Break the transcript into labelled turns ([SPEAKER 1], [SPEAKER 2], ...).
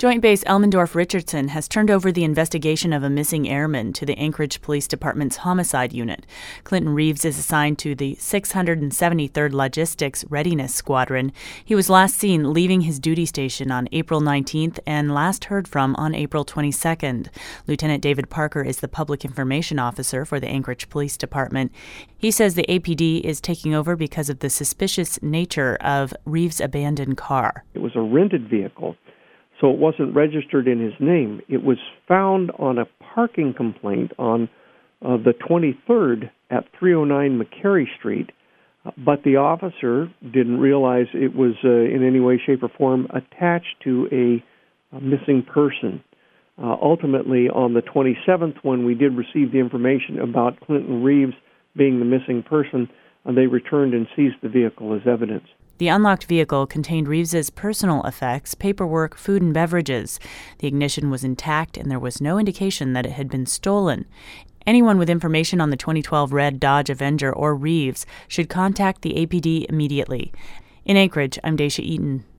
[SPEAKER 1] Joint Base Elmendorf-Richardson has turned over the investigation of a missing airman to the Anchorage Police Department's homicide unit. Clinton Reeves is assigned to the 673rd Logistics Readiness Squadron. He was last seen leaving his duty station on April 19th and last heard from on April 22nd. Lieutenant David Parker is the Public Information Officer for the Anchorage Police Department. He says the APD is taking over because of the suspicious nature of Reeves' abandoned car.
[SPEAKER 2] It was a rented vehicle, so it wasn't registered in his name. It was found on a parking complaint on the 23rd at 309 McCary Street, but the officer didn't realize it was in any way, shape, or form attached to a missing person. Ultimately, on the 27th, when we did receive the information about Clinton Reeves being the missing person, they returned and seized the vehicle as evidence.
[SPEAKER 1] The unlocked vehicle contained Reeves's personal effects, paperwork, food, and beverages. The ignition was intact, and there was no indication that it had been stolen. Anyone with information on the 2012 red Dodge Avenger or Reeves should contact the APD immediately. In Anchorage, I'm Daisha Eaton.